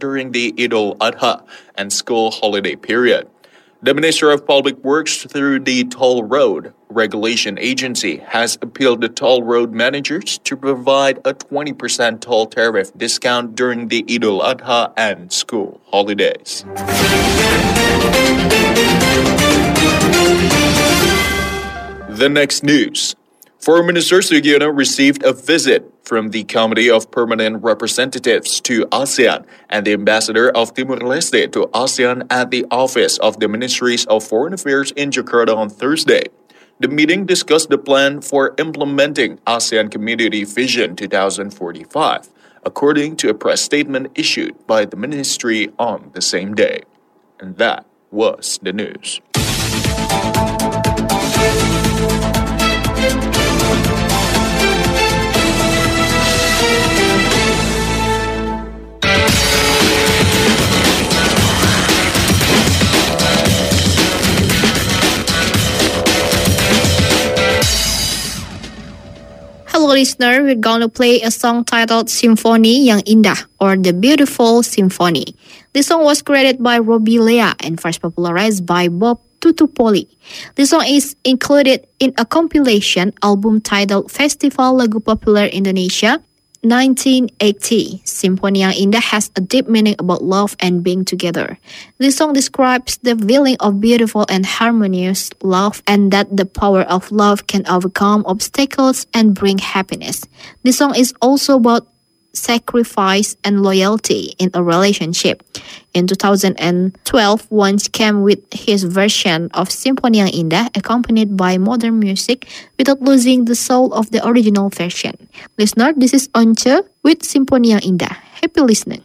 during the Idul Adha and school holiday period. The Minister of Public Works through the Toll Road Regulation Agency has appealed to toll road managers to provide a 20% toll tariff discount during the Idul Adha and school holidays. The next news. Foreign Minister Sugiono received a visit from the Committee of Permanent Representatives to ASEAN and the Ambassador of Timor-Leste to ASEAN at the office of the Ministries of Foreign Affairs in Jakarta on Thursday. The meeting discussed the plan for implementing ASEAN Community Vision 2045, according to a press statement issued by the ministry on the same day. And that was the news. Hello listener, we're going to play a song titled Simfoni Yang Indah or The Beautiful Symphony. This song was created by Robbie Lea and first popularized by Bob Tutupoli. This song is included in a compilation album titled Festival Lagu Populer Indonesia 1980. Symphony Yang Indah has a deep meaning about love and being together. This song describes the feeling of beautiful and harmonious love and that the power of love can overcome obstacles and bring happiness. This song is also about sacrifice and loyalty in a relationship. In 2012, Once came with his version of Symphony Yang Indah accompanied by modern music without losing the soul of the original version. Listener, this is Once with Symphony Yang Indah. Happy listening.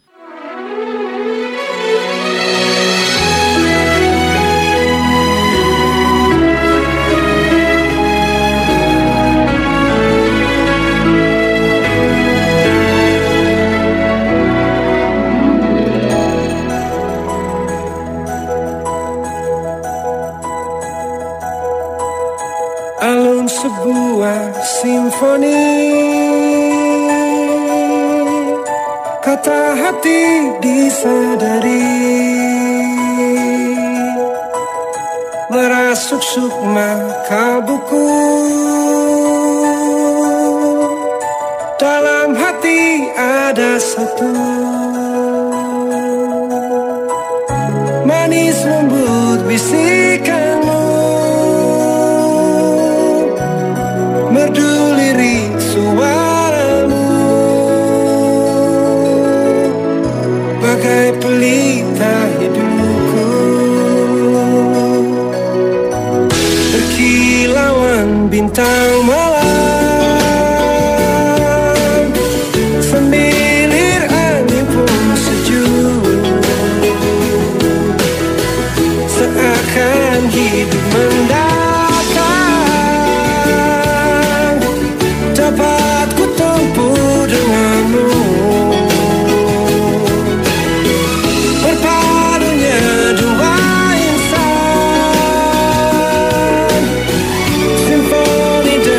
Alun sebuah simfoni, kata hati disadari, merasuk sukma kalbuku, dalam hati ada satu, manis lembut bisikanmu, merdu lirik suaramu, bagai pelita hidupku, berkilauan bintang malam, semilir angin pun sejuk, seakan hidup mendalam. Dapat ku tempuh denganmu, berpadunya dua insan, simfoni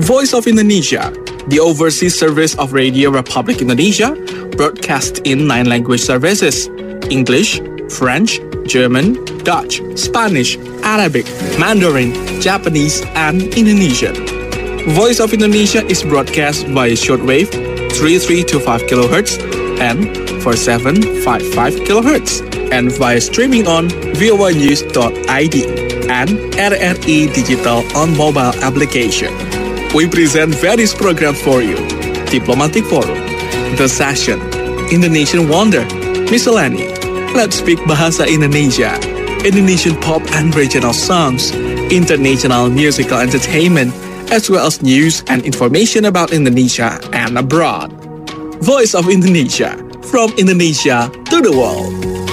Voice of Indonesia, the overseas service of Radio Republic Indonesia, broadcast in 9 language services: English, French, German, Dutch, Spanish, Arabic, Mandarin, Japanese, and Indonesian. Voice of Indonesia is broadcast by shortwave 3325 kHz and 4755 kHz and via streaming on voanews.id and RRI Digital on mobile application. We present various programs for you: Diplomatic Forum, The Session, Indonesian Wonder, Miscellany, Let's Speak Bahasa Indonesia, Indonesian pop and regional songs, international musical entertainment, as well as news and information about Indonesia and abroad. Voice of Indonesia, from Indonesia to the world.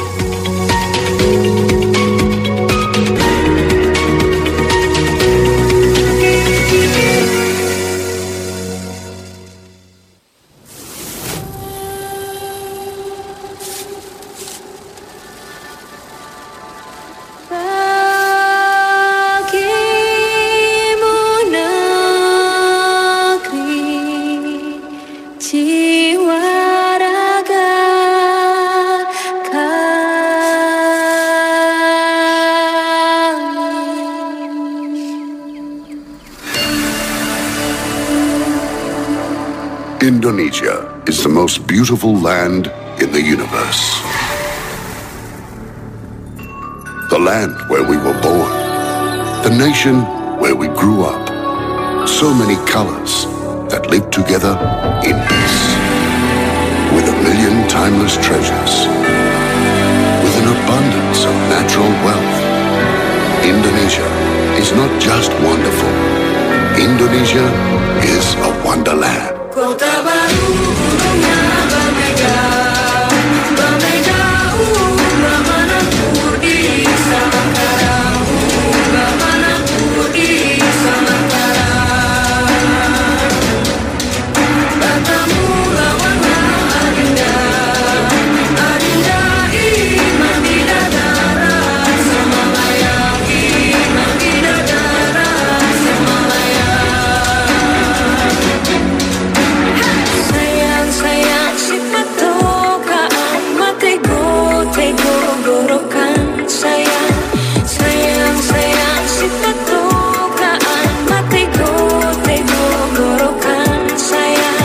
Indonesia is the most beautiful land in the universe. The land where we were born. The nation where we grew up. So many colors that live together in peace. With a million timeless treasures. With an abundance of natural wealth. Indonesia is not just wonderful. Indonesia is a wonderland. Kota baru gunungnya berbeda, berbeda bermanapun di Samantara, bermanapun di Samantara. Bertemu lawannya adinda, adinda iman tidak darat Semalaya, iman tidak darat Semalaya. Sayang sifat tokaan matego gorokan sayang sifat tokaan matego gorokan sayang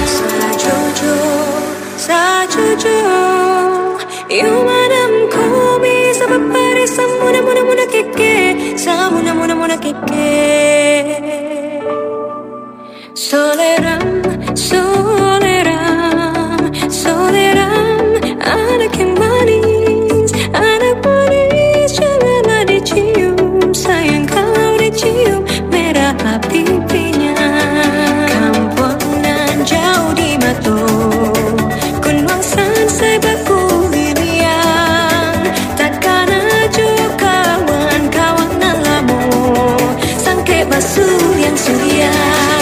sajojo Yumadam ko bisa berpari samuna keke samuna keke Soleram, anak yang manis, janganlah dicium, sayang kalau dicium, merah pipinya. Kampungan jauh di Mato, Gunung Sansai baku lilian, takkan aja kawan-kawan nalamu, sangke basuh yang surian.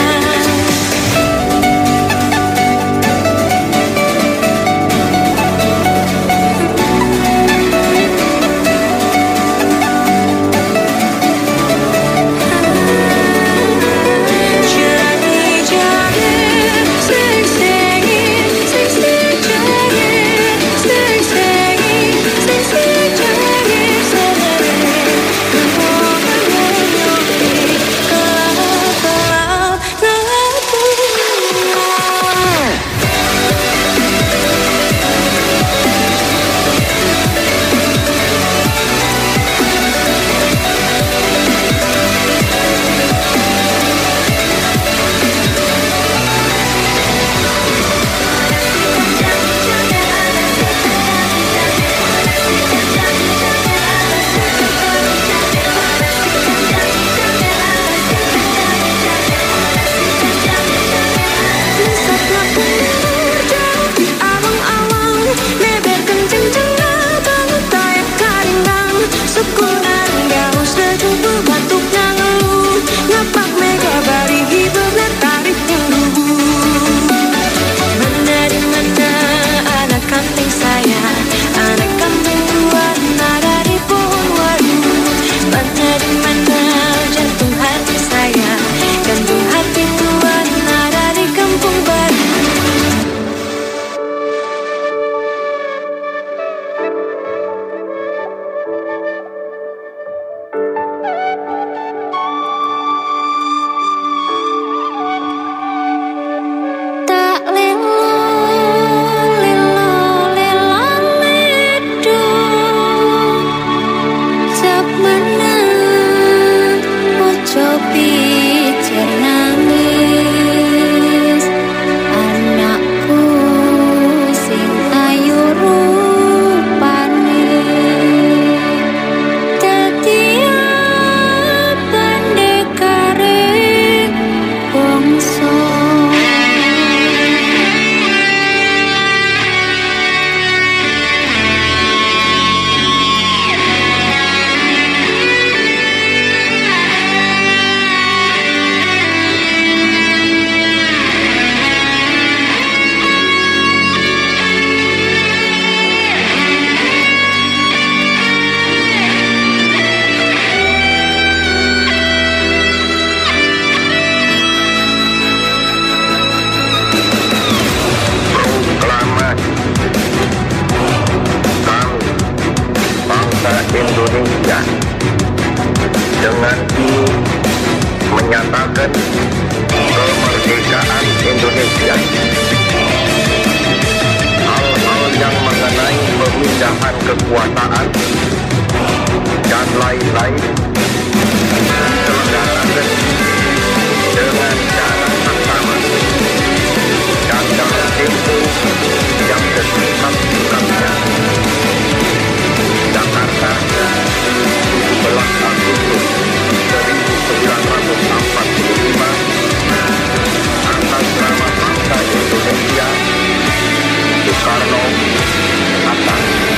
menyatakan kemerdekaan Indonesia. Hal-hal yang mengenai pemindahan kekuasaan dan lain-lain diselenggarakan dengan cara saksama dan dalam tempo yang sesukat-sukatnya. Jakarta, 17 Agustus 1945, atas nama bangsa Indonesia, Soekarno, Hatta.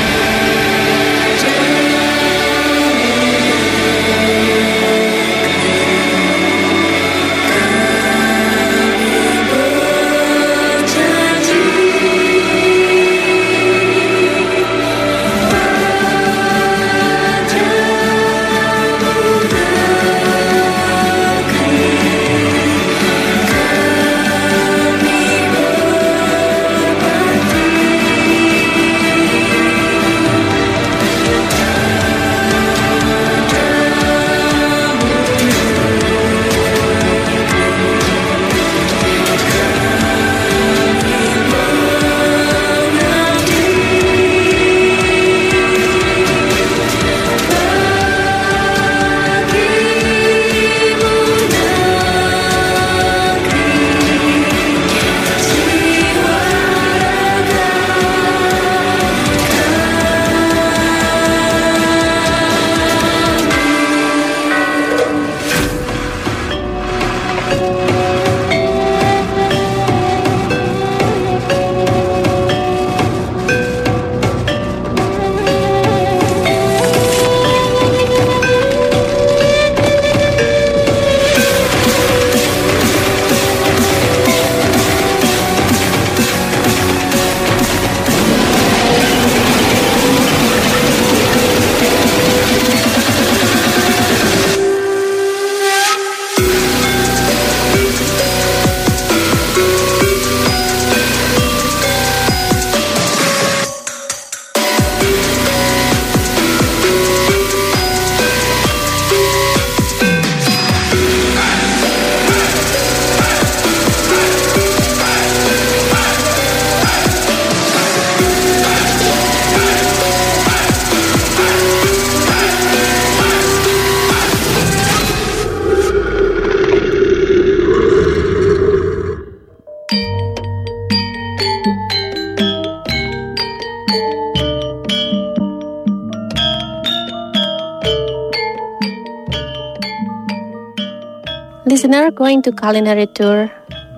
Listener going to culinary tour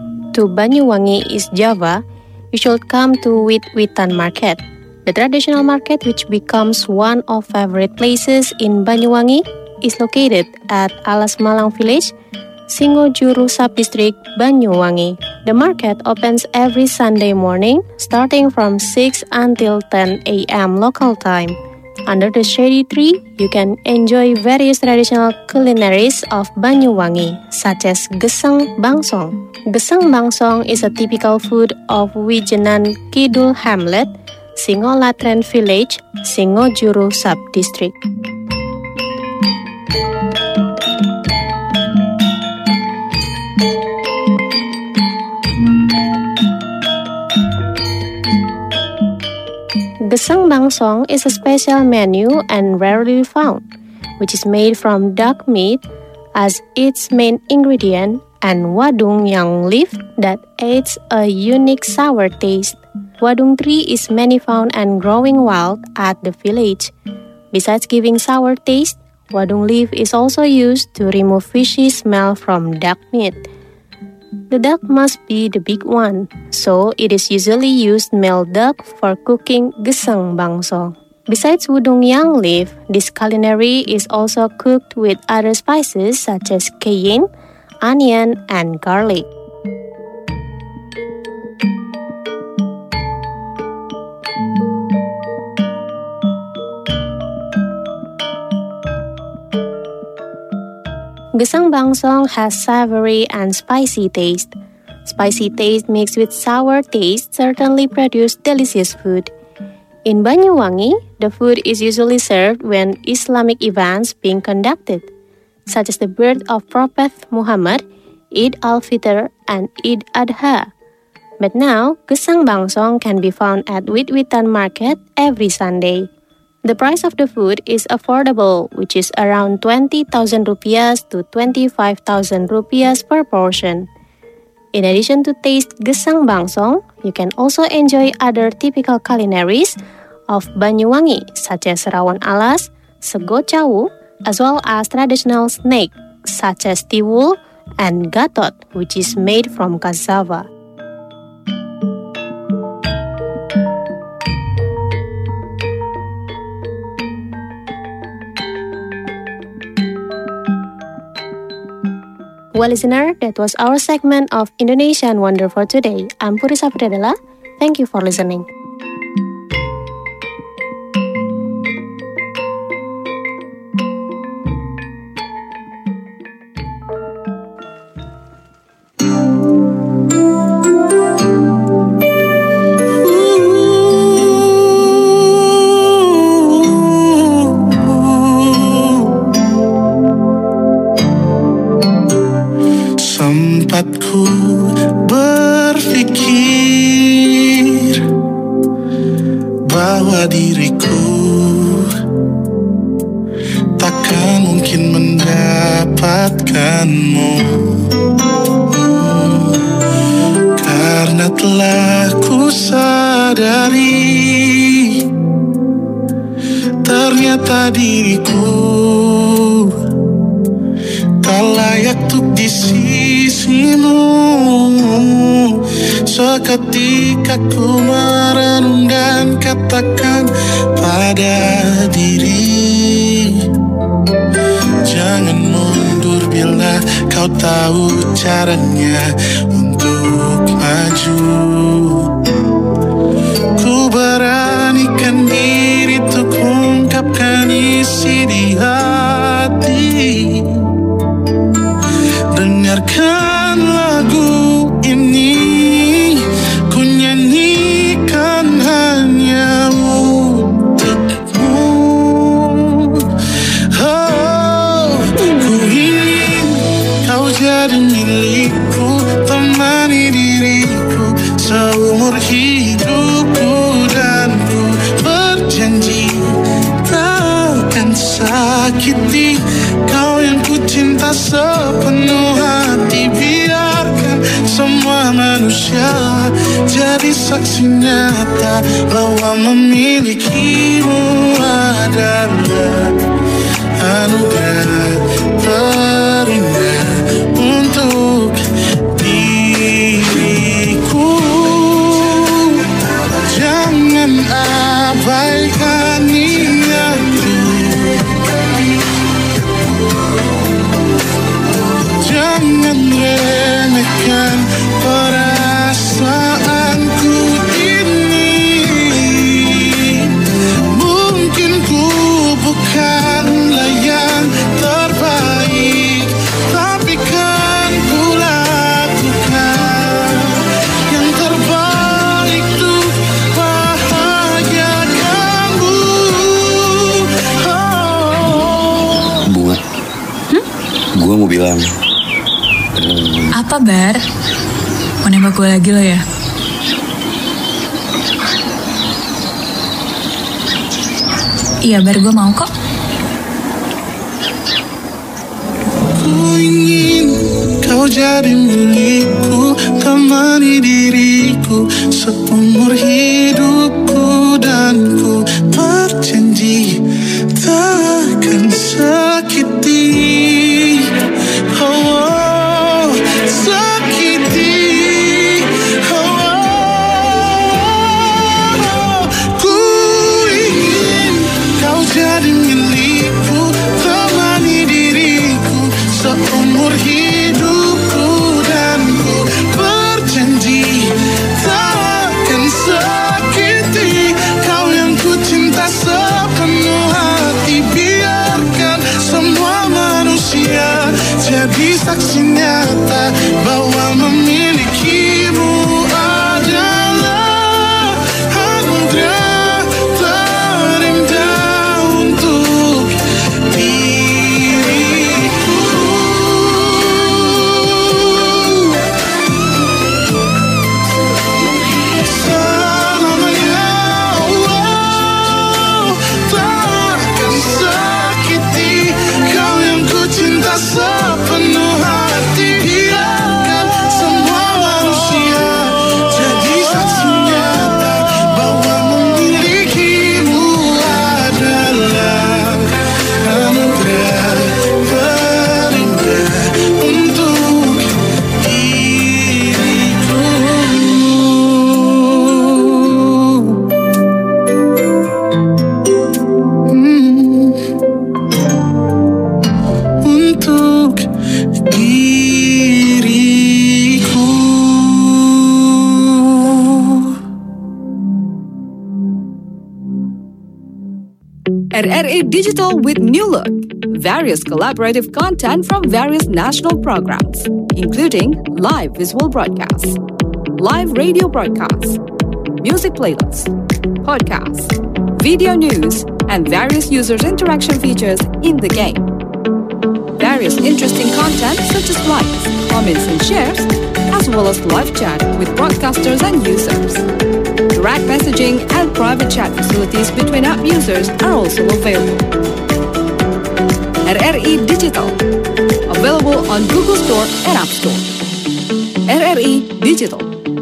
to Banyuwangi, East Java, you should come to Wit-Witan Market, the traditional market which becomes one of favorite places in Banyuwangi is located at Alas Malang Village, Singojuru Subdistrict, Banyuwangi. The market opens every Sunday morning starting from 6 until 10 a.m. local time. Under the shady tree, you can enjoy various traditional culinaries of Banyuwangi, such as Gesang Bangsong. Gesang Bangsong is a typical food of Wijenan Kidul Hamlet, Singolatren Village, Singojuru Subdistrict. Gesang Bangsong is a special menu and rarely found, which is made from duck meat as its main ingredient and wadung yang leaf that adds a unique sour taste. Wadung tree is many found and growing wild at the village. Besides giving sour taste, wadung leaf is also used to remove fishy smell from duck meat. The duck must be the big one, so it is usually used male duck for cooking Gesang Bangsong. Besides wadung yang leaf, this culinary is also cooked with other spices such as cayenne, onion, and garlic. Gesang Bangsong has savory and spicy taste. Spicy taste mixed with sour taste certainly produce delicious food. In Banyuwangi, the food is usually served when Islamic events being conducted. such as the birth of Prophet Muhammad, Eid al-Fitr, and Eid Adha. But now, Gesang Bangsong can be found at Wit-Witan Market every Sunday. The price of the food is affordable, which is around 20,000 rupiahs to 25,000 rupiahs per portion. In addition to taste Gesang Bangsong, you can also enjoy other typical culinaries of Banyuwangi, such as Rawon Alas, Sego Cawu, as well as traditional snake, such as Tiwul and Gatot, which is made from cassava. Well, listener, that was our segment of Indonesian Wonder for today. I'm Puri Sapridela. Thank you for listening. Sempatku berpikir bahwa diriku takkan mungkin mendapatkanmu, karena telah ku sadari ternyata diriku tak layak untuk di sisimu. Seketika ku merenung dan katakan pada diri, jangan mundur bila kau tahu caranya untuk maju. Ku beranikan diri untuk ungkapkan isi di hati. Dengarkan lagu ini, ku nyanyikan hanya untukmu. Oh, ku ingin kau jadi milikku, temani diriku seumur hidupku, dan ku berjanji takkan sakiti kau yang ku cinta sepenuh hati. Biarkan semua manusia jadi saksi nyata bahwa memilikimu adalah anugerah terindah untuk diriku. Jangan abaikan niatku, jangan remehkan perasaanku ini. Mungkin ku bukanlah yang terbaik, tapi kan ku lakukan yang terbaik untuk bahagiakanmu. Bunga, gua mau bilang. Apa, Bar? Mau nembak gue lagi lo ya? Iya, Bar, gue mau kok. Ku ingin kau jadi milikku, temani diriku seumur hidupku, dan ku berjanji takkan sakiti. Oh, sakiti. Oh, ku ingin kau jadi milikku, temani diriku seumur hidupku, dan ku berjanji takkan sakiti kau yang ku cinta sepenuh hati. Biarkan semua manusia jadi saksi nyata bahwa memilikimu adalah anugerah terindah untuk diriku. RRI Digital with new look. Various collaborative content from various national programs, including live visual broadcasts, live radio broadcasts, music playlists, podcasts, video news, and various users' interaction features in the game. Various interesting content such as likes, comments, and shares, as well as live chat with broadcasters and users. Direct messaging and private chat facilities between app users are also available. RRI Digital, available on Google Store and App Store. RRI Digital.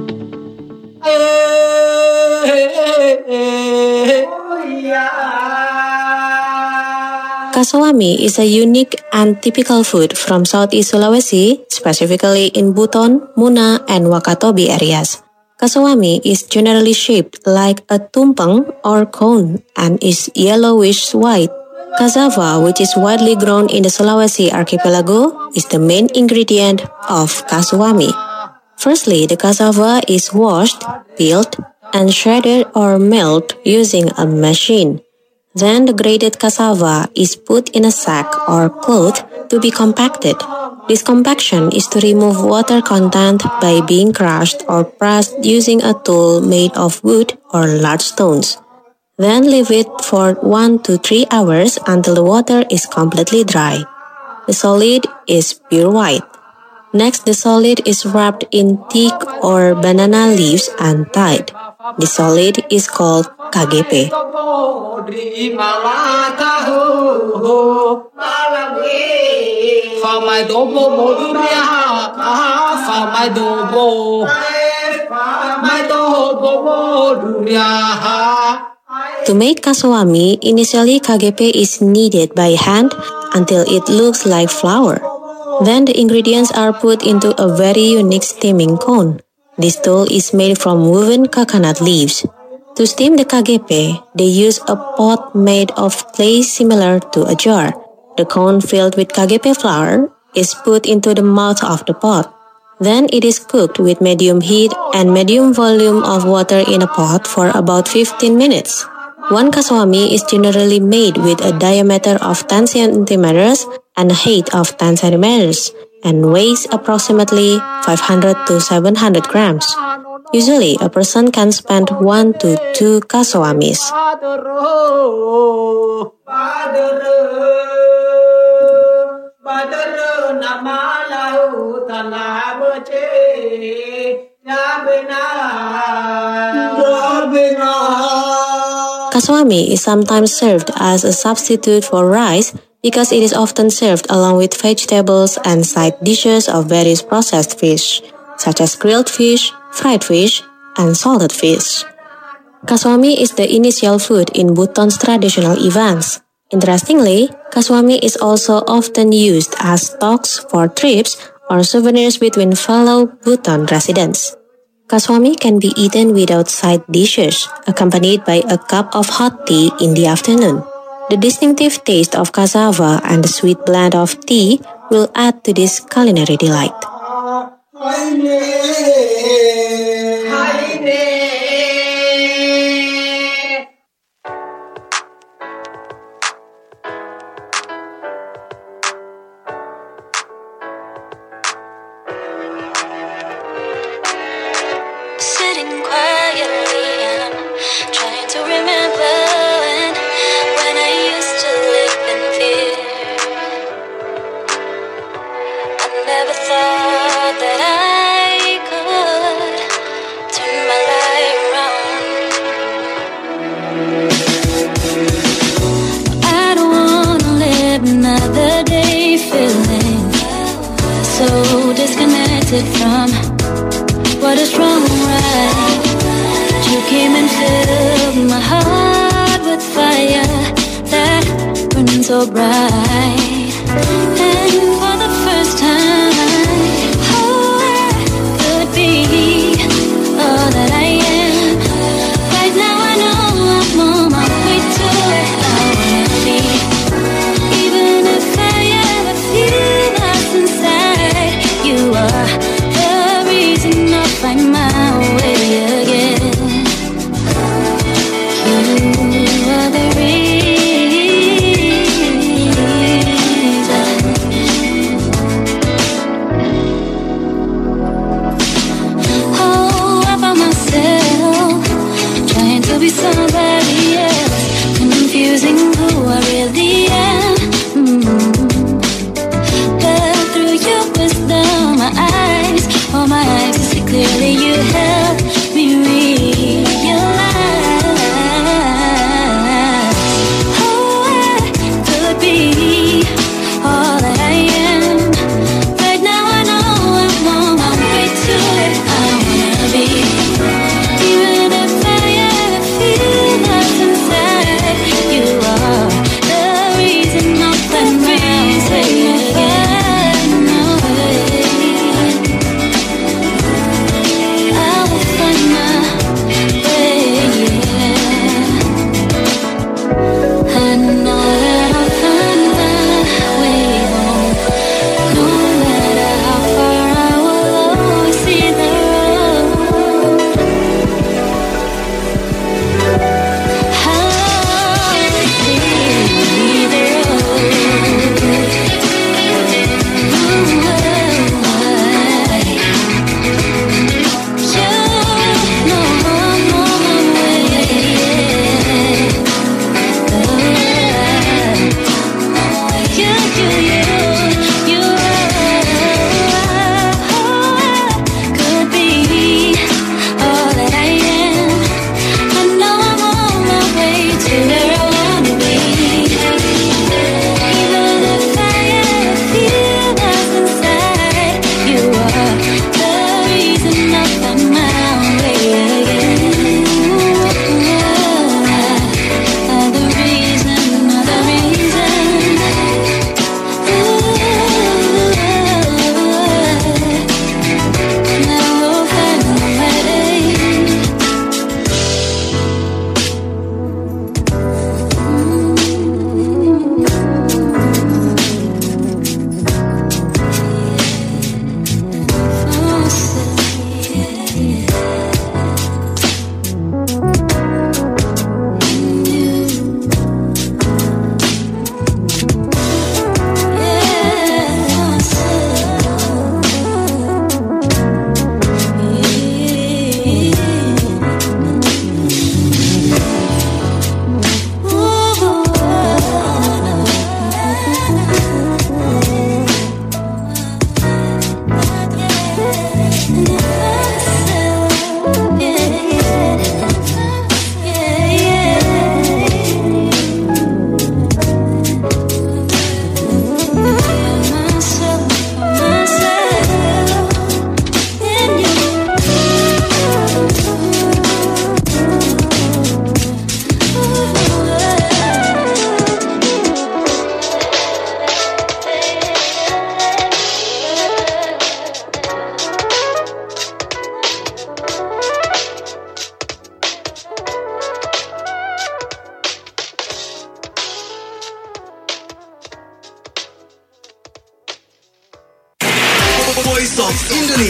Kasawami is a unique and typical food from Southeast Sulawesi, specifically in Buton, Muna, and Wakatobi areas. Kasawami is generally shaped like a tumpeng or cone and is yellowish-white. Cassava, which is widely grown in the Sulawesi archipelago, is the main ingredient of kasawami. Firstly, the cassava is washed, peeled, and shredded or milled using a machine. Then the grated cassava is put in a sack or cloth to be compacted. This compaction is to remove water content by being crushed or pressed using a tool made of wood or large stones. Then leave it for 1 to 3 hours until the water is completely dry. The solid is pure white. Next, the solid is wrapped in teak or banana leaves and tied. The solid is called KGP. To make kasawami, initially KGP is kneaded by hand until it looks like flour. Then the ingredients are put into a very unique steaming cone. This tool is made from woven coconut leaves. To steam the KGP, they use a pot made of clay similar to a jar. The cone filled with KGP flour is put into the mouth of the pot. Then it is cooked with medium heat and medium volume of water in a pot for about 15 minutes. One kasawami is generally made with a diameter of 10 centimeters and a height of 10 centimeters and weighs approximately 500 to 700 grams. Usually, a person can spend 1 to 2 kasawamis. Kasawami is sometimes served as a substitute for rice because it is often served along with vegetables and side dishes of various processed fish, such as grilled fish, fried fish, and salted fish. Kasawami is the initial food in Buton's traditional events. Interestingly, kasawami is also often used as stocks for trips or souvenirs between fellow Buton residents. Kasawami can be eaten without side dishes, accompanied by a cup of hot tea in the afternoon. The distinctive taste of cassava and the sweet blend of tea will add to this culinary delight. Sitting quietly and I'm trying to remember when I used to live in fear. I never thought that I could turn my life around. I don't wanna live another day feeling so disconnected from what is wrong and right. You came and filled my heart with fire that burns so bright. And for the first time, oh, I could be all that I am. Right now I know I'm on my way to where I wanna be. Even if I ever feel lost inside, you are the reason I'll find my way again. You are the reason.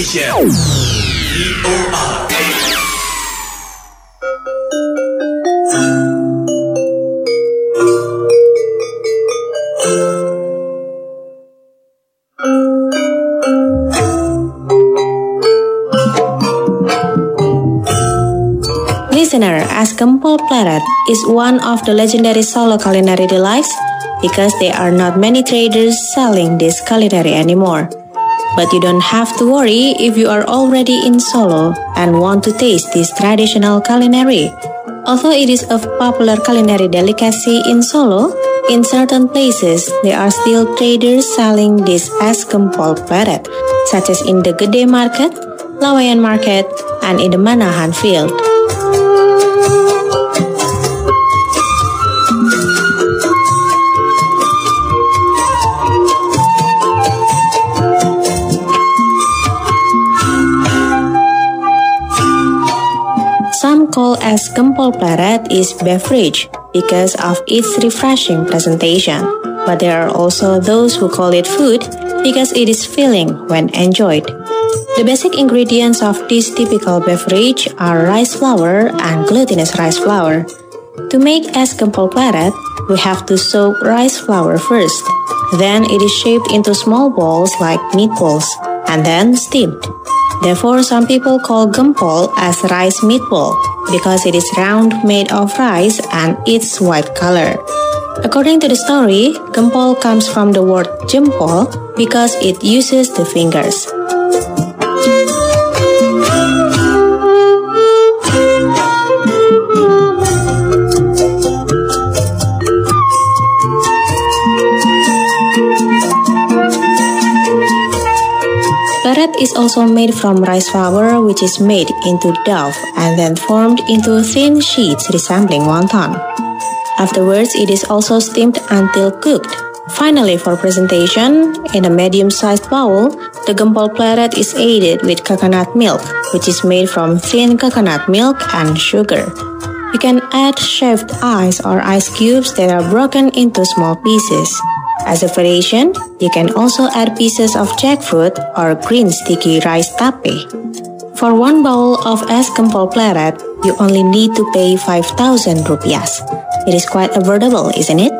Indonesia. VOA. Listener, as Gempol Pleret is one of the legendary Solo culinary delights because there are not many traders selling this culinary anymore. But you don't have to worry if you are already in Solo and want to taste this traditional culinary. Although it is a popular culinary delicacy in Solo, in certain places there are still traders selling this as Gempol Pleret, such as in the Gede Market, Lawayan Market, and in the Manahan Field. Some call as Gempol Pleret is beverage because of its refreshing presentation, but there are also those who call it food because it is filling when enjoyed. The basic ingredients of this typical beverage are rice flour and glutinous rice flour. To make es Gempol Pleret, we have to soak rice flour first. Then it is shaped into small balls like meatballs and then steamed. Therefore, some people call gempol as rice meatball because it is round, made of rice, and its white color. According to the story, gempol comes from the word jempol because it uses the fingers. Pleret is also made from rice flour, which is made into dough and then formed into thin sheets resembling wonton. Afterwards, it is also steamed until cooked. Finally, for presentation, in a medium-sized bowl, the Gempol Pleret is aided with coconut milk, which is made from thin coconut milk and sugar. You can add shaved ice or ice cubes that are broken into small pieces. As a variation, you can also add pieces of jackfruit or green sticky rice tape. For one bowl of es Gempol Pleret, you only need to pay 5,000 rupiah. It is quite affordable, isn't it?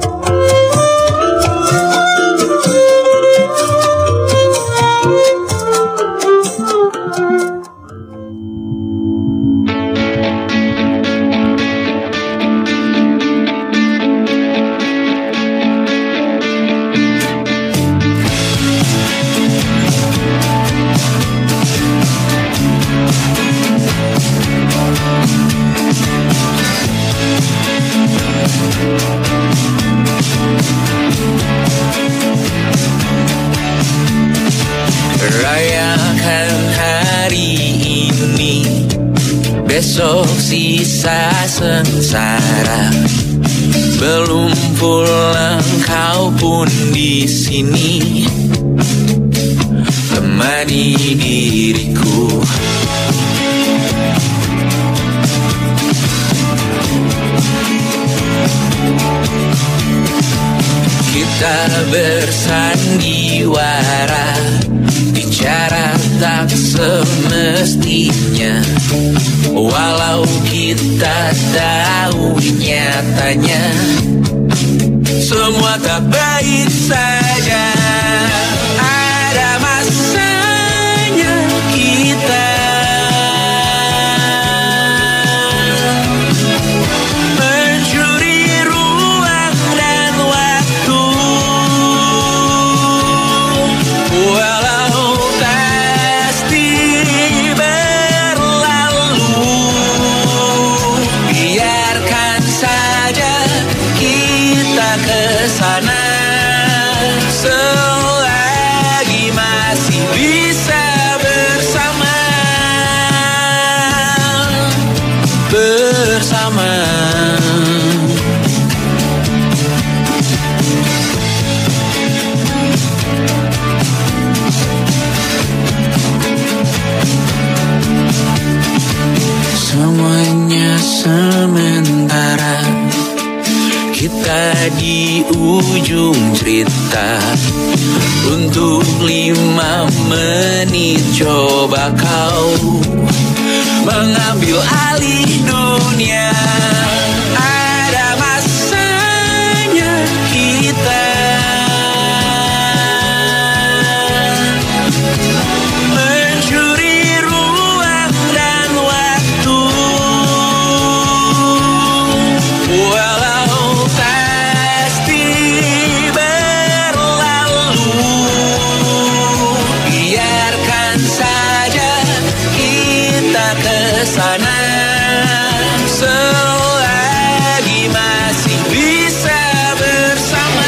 Rayakan hari ini, besok sisa sengsara. Belum pulang kau pun di sini, temani diriku. Kita bersandiwara, bicara tak semestinya. Walau kita tahu nyatanya semua tak baik saja. Ada masanya kita mencuri ruang dan waktu. Walau pasti berlalu, biarkan saja kita ke sana. ada di ujung cerita. Untuk 5 menit coba kau mengambil alih dunia. Ada masanya kita mencuri ruang dan waktu. Walau pasti berlalu, biarkan saja kita kesana. Selagi masih bisa bersama.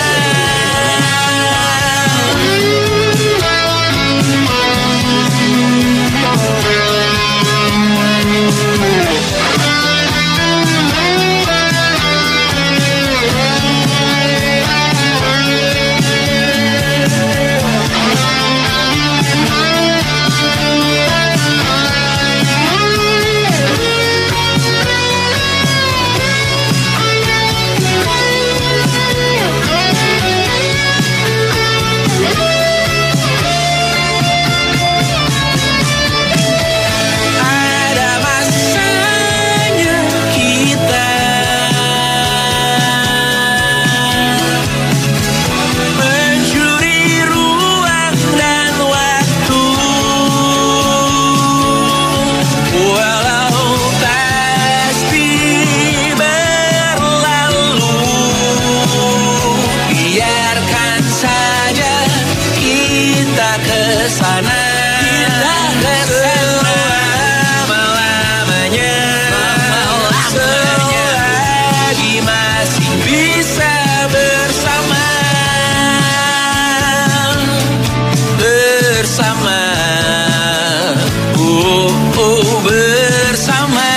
Ada masanya kita mencuri ruang dan waktu. Walau pasti berlalu, biarkan saja kita kesana. Selama-lamanya, selagi masih bisa bersama. Bersama, oh, oh, bersama.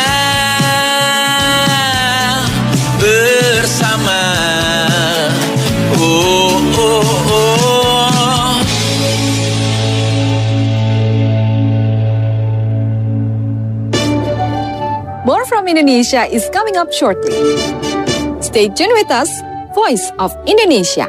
Bersama, oh, oh, oh. More from Indonesia is coming up shortly. Stay tuned with us, Voice of Indonesia.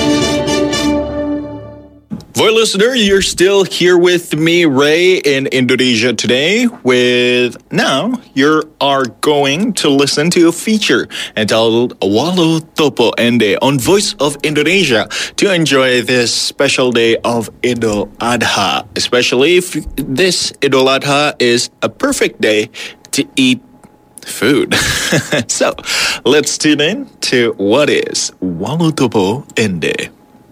Voice listener, you're still here with me, Ray, in Indonesia today. Now you are going to listen to a feature entitled Walau Topo Ende on Voice of Indonesia to enjoy this special day of Idul Adha, especially if this Idul Adha is a perfect day to eat food. So let's tune in to what is Walau Topo Ende.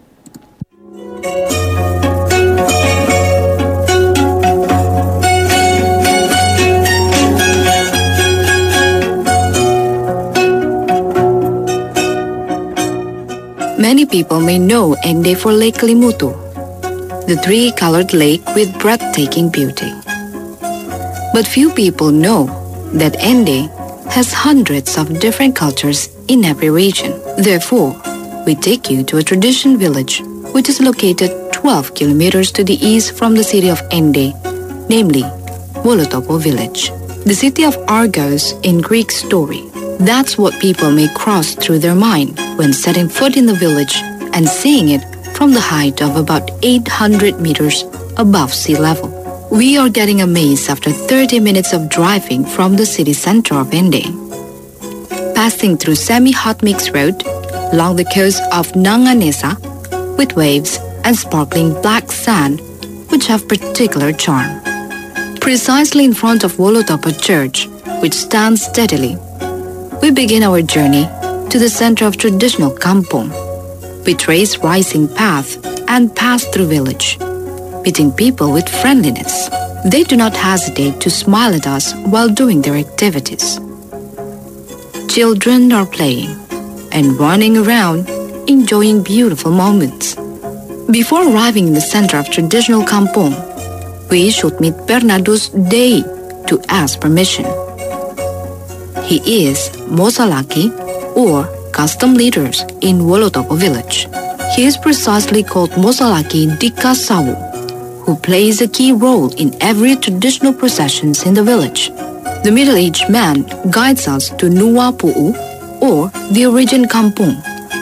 Many people may know Ende for Lake Kelimutu, the three-colored lake with breathtaking beauty. But few people know that Ende has hundreds of different cultures in every region. Therefore, we take you to a tradition village which is located 12 kilometers to the east from the city of Ende, namely Wolotopo village. The city of Argos in Greek story. That's what people may cross through their mind when setting foot in the village and seeing it from the height of about 800 meters above sea level. We are getting amazed after 30 minutes of driving from the city center of Ende. Passing through semi-hot mix road along the coast of Nanganesa with waves and sparkling black sand which have particular charm. Precisely in front of Wolotopo Church, which stands steadily, we begin our journey to the center of traditional kampong. We trace rising path and pass through village, meeting people with friendliness. They do not hesitate to smile at us while doing their activities. Children are playing and running around, enjoying beautiful moments. Before arriving in the center of traditional kampong, we should meet Bernardus Dei to ask permission. He is Mosalaki, or custom leaders in Wolotopo village. He is precisely called Mosalaki Dikasawu, who plays a key role in every traditional processions in the village. The middle-aged man guides us to Nuwa Pu'u, or the origin kampung,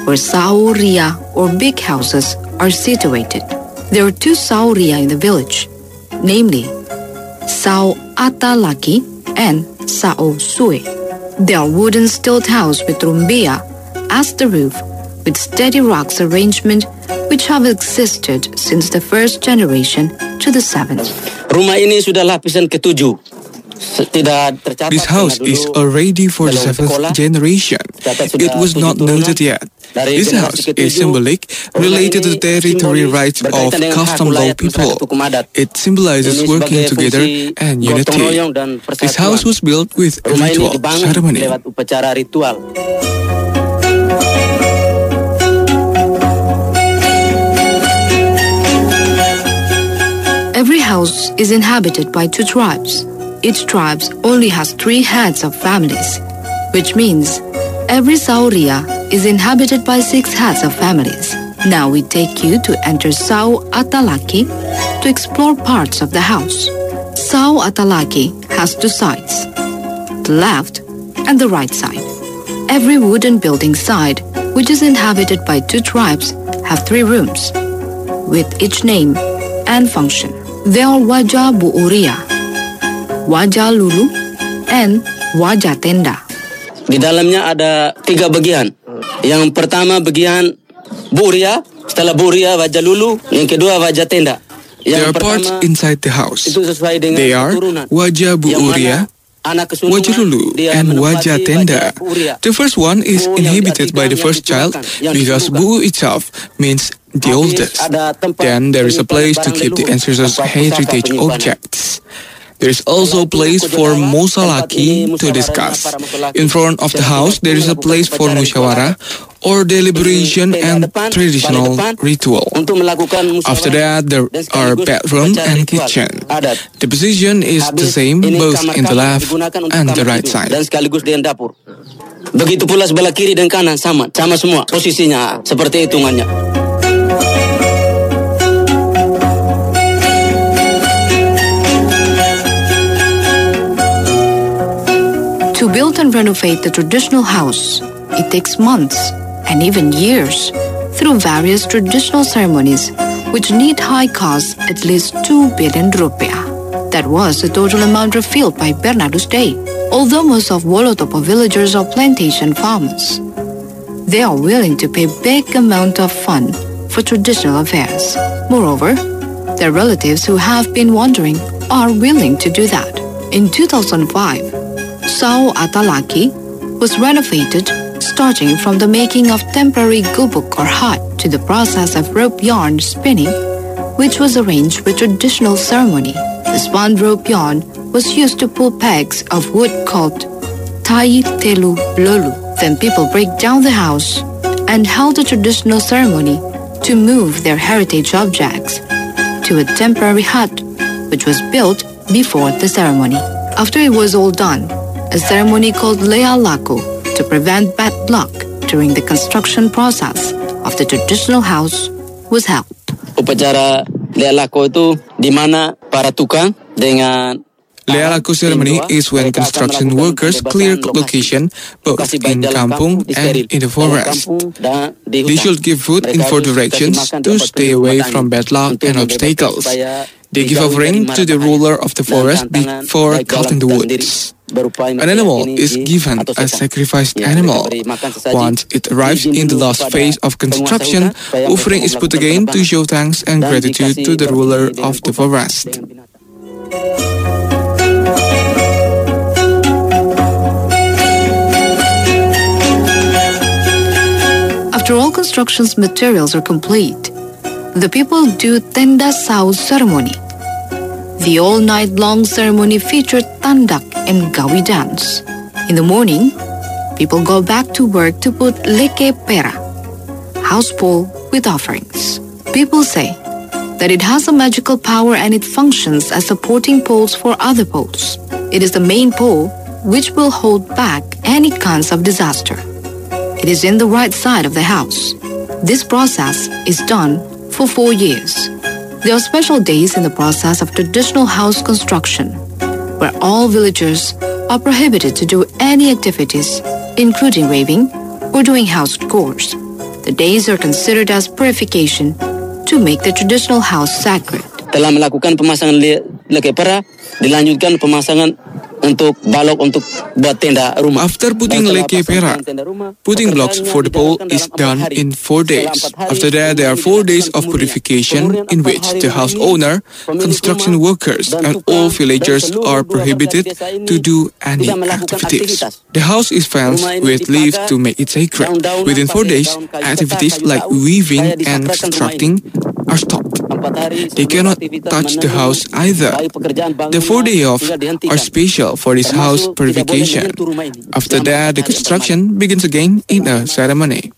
where Sauria or big houses are situated. There are two Sauria in the village, namely Sao Atalaki and Sao Sue. They are wooden stilt house with rumbia as the roof, with steady rocks arrangement which have existed since the first generation to the seventh. Rumah ini sudah lapisan ke-7. This house is already for the seventh generation. It was not noted yet. This house is symbolic related to the territory rights of custom law people. It symbolizes working together and unity. This house was built with a ritual ceremony. Every house is inhabited by two tribes. Each tribe only has 3 heads of families, which means every Sauria is inhabited by 6 heads of families. Now we take you to enter Sao Atalaki to explore parts of the house. Sao Atalaki has 2 sides, the left and the right side. Every wooden building side, which is inhabited by 2 tribes, have 3 rooms, with each name and function. They are Wajah Buuria, Wajah Lulu, and Wajah Tenda. Di dalamnya ada 3 bagian. Yang pertama bagian Buria, setelah Buria Wajah Lulu, yang kedua Wajah Tenda. There are parts inside the house. They are Wajah Buuria, Wajah Lulu, and Wajah Tenda. The first one is inhabited by the first child because Bu itself means the oldest. Then there is a place to keep the ancestors' heritage objects. There is also a place for Musalaki to discuss. In front of the house, there is a place for musyawarah or deliberation and traditional ritual. After that, there are bedroom and kitchen. The position is the same both in the left and the right side. Dan sekaligus di dapur. Begitu pula sebelah kiri dan kanan sama semua posisinya seperti hitungannya. To build and renovate the traditional house, it takes months and even years through various traditional ceremonies which need high costs at least 2 billion rupiah. That was the total amount revealed by Bernardus Day. Although most of Wolotopo villagers are plantation farmers, they are willing to pay big amount of fund for traditional affairs. Moreover, their relatives who have been wandering are willing to do that. In 2005, Sao Atalaki was renovated, starting from the making of temporary gubuk or hut to the process of rope yarn spinning, which was arranged with traditional ceremony. The spun rope yarn was used to pull pegs of wood called Tai Telu Lolu. Then people break down the house and held a traditional ceremony to move their heritage objects to a temporary hut, which was built before the ceremony. After it was all done, a ceremony called Lea Laku to prevent bad luck during the construction process of the traditional house was held. Upacara Lea Laku itu di mana para tukang dengan Lea Laku ceremony is when construction workers clear location both in kampung and in the forest. They should give food in 4 directions to stay away from bad luck and obstacles. They give offering to the ruler of the forest before cutting the woods. An animal is given as sacrificed animal. Once it arrives in the last phase of construction, offering is put again to show thanks and gratitude to the ruler of the forest. After all construction's materials are complete, the people do Tenda Sao ceremony. The all-night-long ceremony featured tandak and gawi dance. In the morning, people go back to work to put leke pera, house pole with offerings. People say that it has a magical power and it functions as supporting poles for other poles. It is the main pole which will hold back any kinds of disaster. It is in the right side of the house. This process is done for 4 years. There are special days in the process of traditional house construction, where all villagers are prohibited to do any activities, including raving or doing house chores. The days are considered as purification to make the traditional house sacred. Telah melakukan pemasangan leke para, dilanjutkan pemasangan untuk balok untuk buat tenda rumah. After putting leke pera, putting blocks for the pole is done in 4 days. After that, there are 4 days of purification in which the house owner, construction workers, and all villagers are prohibited to do any activities. The house is fenced with leaves to make it sacred. Within 4 days, activities like weaving and constructing are stopped. They cannot touch the house either. The 4 days off are special for this house purification. After that, the construction begins again in a ceremony.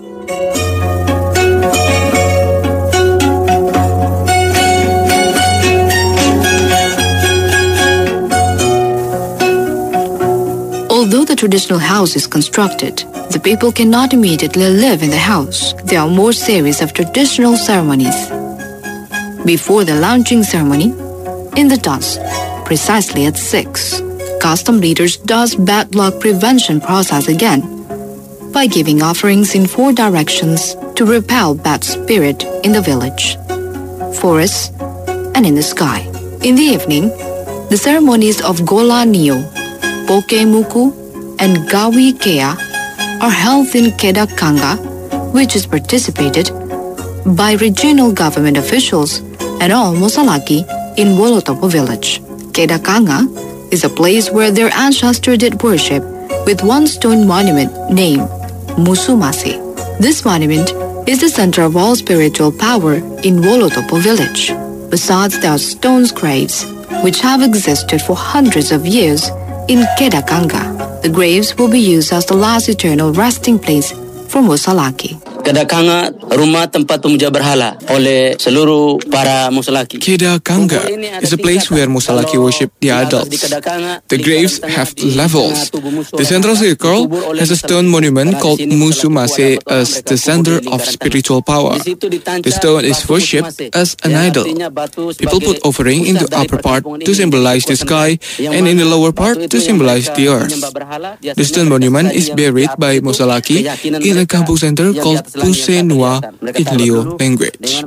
Although the traditional house is constructed, the people cannot immediately live in the house. There are more series of traditional ceremonies. Before the launching ceremony, in the dusk, precisely at 6, custom leaders does bad luck prevention process again by giving offerings in 4 directions to repel bad spirit in the village, forests, and in the sky. In the evening, the ceremonies of Gola Nio, Pokemuku, and Gawi Kea are held in Kedakanga, which is participated by regional government officials and all Mosalaki in Wolotopo village. Kedakanga is a place where their ancestors did worship with one stone monument named Musumase. This monument is the center of all spiritual power in Wolotopo village. Besides, there are stone graves which have existed for hundreds of years in Kedakanga. The graves will be used as the last eternal resting place for Mosalaki. Kedakanga, rumah tempat pemuja berhala oleh seluruh para Mosalaki. Kedakanga is a place where Mosalaki worship the idols. The graves have levels. The central circle has a stone monument called Musumase as the center of spiritual power. The stone is worshipped as an idol. People put offering in the upper part to symbolize the sky and in the lower part to symbolize the earth. The stone monument is buried by Mosalaki in a kampung center called Puse Nua in Leo language.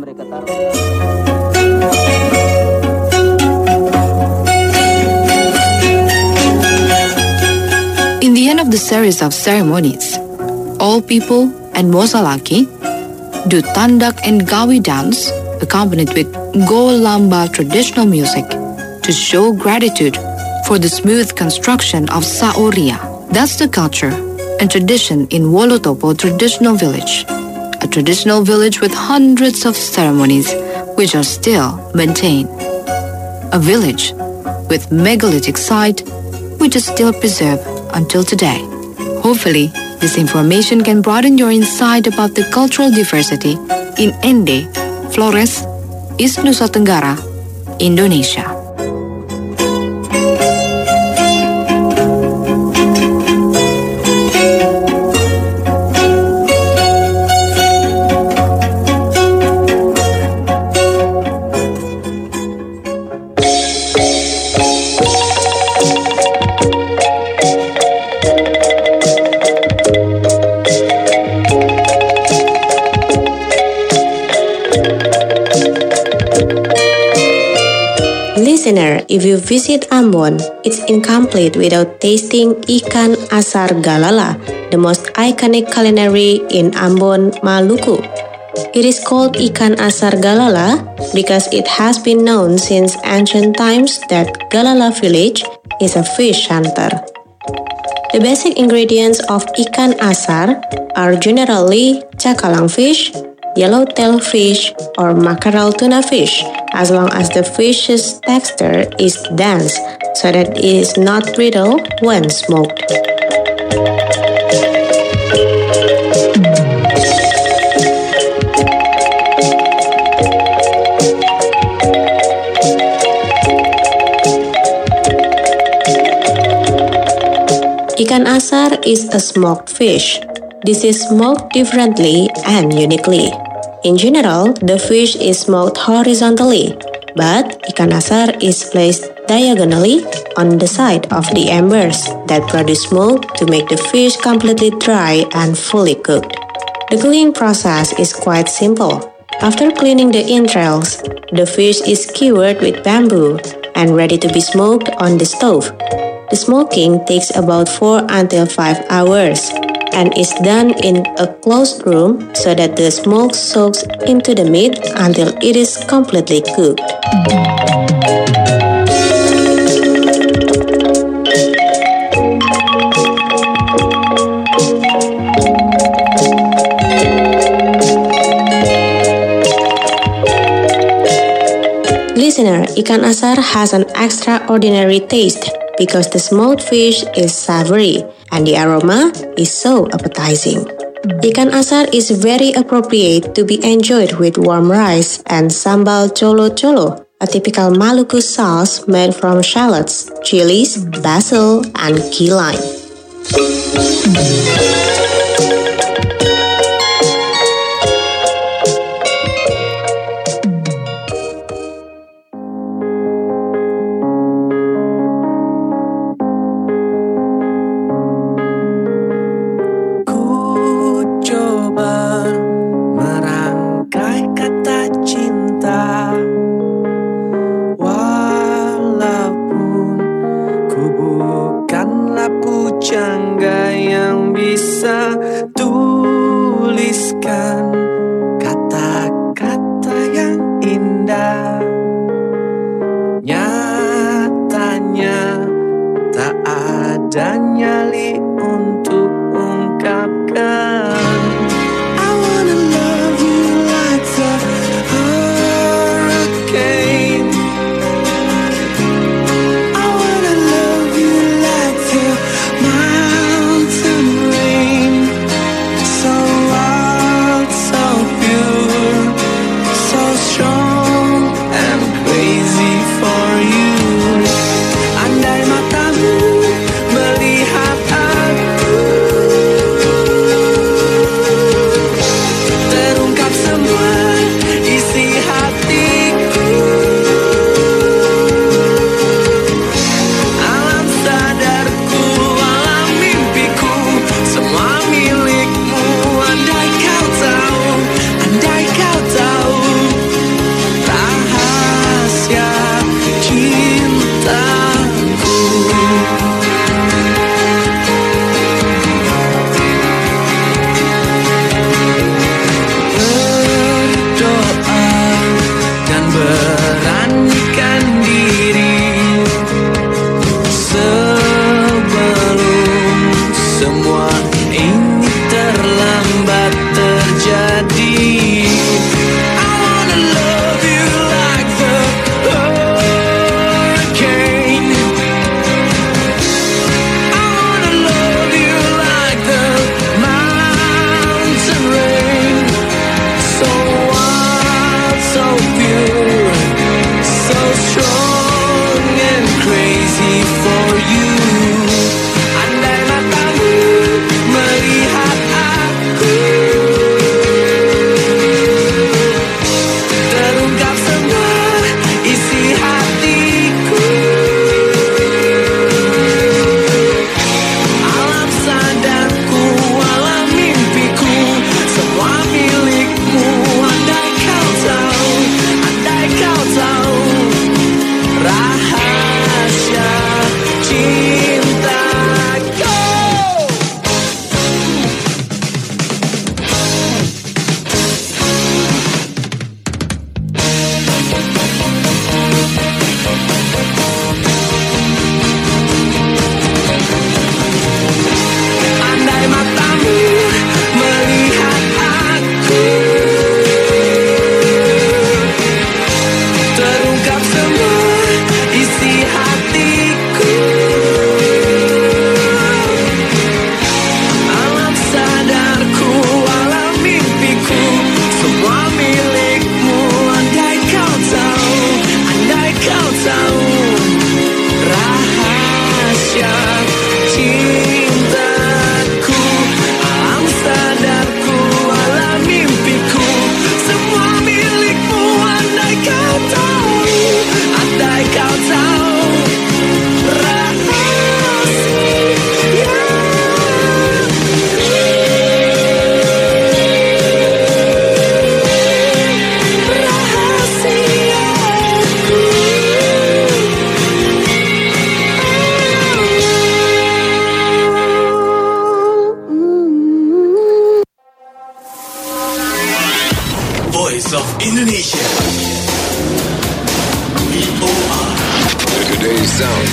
In the end of the series of ceremonies, all people and Mosalaki do Tandak and Gawi dance accompanied with Go Lamba traditional music to show gratitude for the smooth construction of Saoria. That's the culture and tradition in Wolotopo traditional village, a traditional village with hundreds of ceremonies which are still maintained. A village with megalithic site which is still preserved until today. Hopefully, this information can broaden your insight about the cultural diversity in Ende, Flores, East Nusa Tenggara, Indonesia. Listener, if you visit Ambon, it's incomplete without tasting ikan asar galala, the most iconic culinary in Ambon, Maluku. It is called ikan asar galala because it has been known since ancient times that Galala village is a fish hunter. The basic ingredients of ikan asar are generally cakalang fish, yellowtail fish, or mackerel tuna fish, as long as the fish's texture is dense so that it is not brittle when smoked. Ikan asar is a smoked fish. This is smoked differently and uniquely. In general, the fish is smoked horizontally, but ikan asar is placed diagonally on the side of the embers that produce smoke to make the fish completely dry and fully cooked. The cleaning process is quite simple. After cleaning the entrails, the fish is skewered with bamboo and ready to be smoked on the stove. The smoking takes about 4 until 5 hours and is done in a closed room so that the smoke soaks into the meat until it is completely cooked. Listener, ikan asar has an extraordinary taste because the smoked fish is savory and the aroma is so appetizing. Ikan asar is very appropriate to be enjoyed with warm rice and sambal colo-colo, a typical Maluku sauce made from shallots, chilies, basil, and key lime. Andai matamu melihat zone.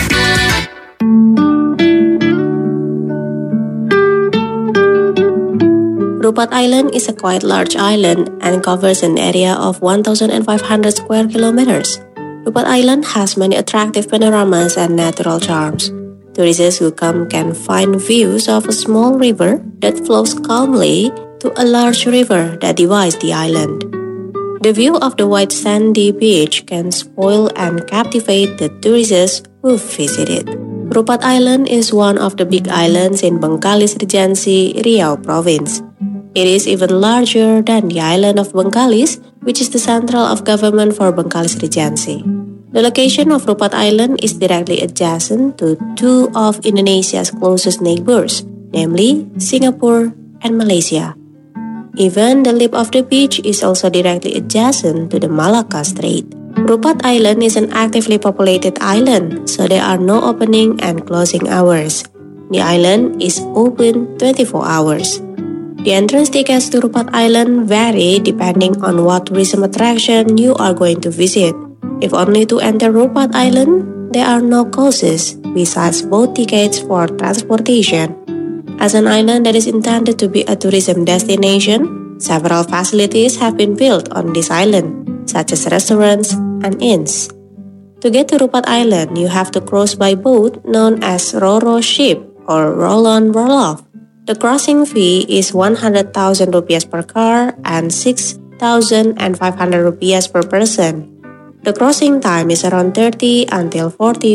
Rupat Island is a quite large island and covers an area of 1,500 square kilometers. Rupat Island has many attractive panoramas and natural charms. Tourists who come can find views of a small river that flows calmly to a large river that divides the island. The view of the white sandy beach can spoil and captivate the tourists who visit it. Rupat Island is one of the big islands in Bengkalis Regency, Riau Province. It is even larger than the island of Bengkalis, which is the central of government for Bengkalis Regency. The location of Rupat Island is directly adjacent to two of Indonesia's closest neighbors, namely Singapore and Malaysia. Even the lip of the beach is also directly adjacent to the Malacca Strait. Rupat Island is an actively populated island, so there are no opening and closing hours. The island is open 24 hours. The entrance tickets to Rupat Island vary depending on what tourism attraction you are going to visit. If only to enter Rupat Island, there are no costs besides boat tickets for transportation. As an island that is intended to be a tourism destination, several facilities have been built on this island, such as restaurants and inns. To get to Rupat Island, you have to cross by boat known as Ro-Ro ship or roll-on roll-off. The crossing fee is 100,000 rupiah per car and 6,500 rupiah per person. The crossing time is around 30 until 40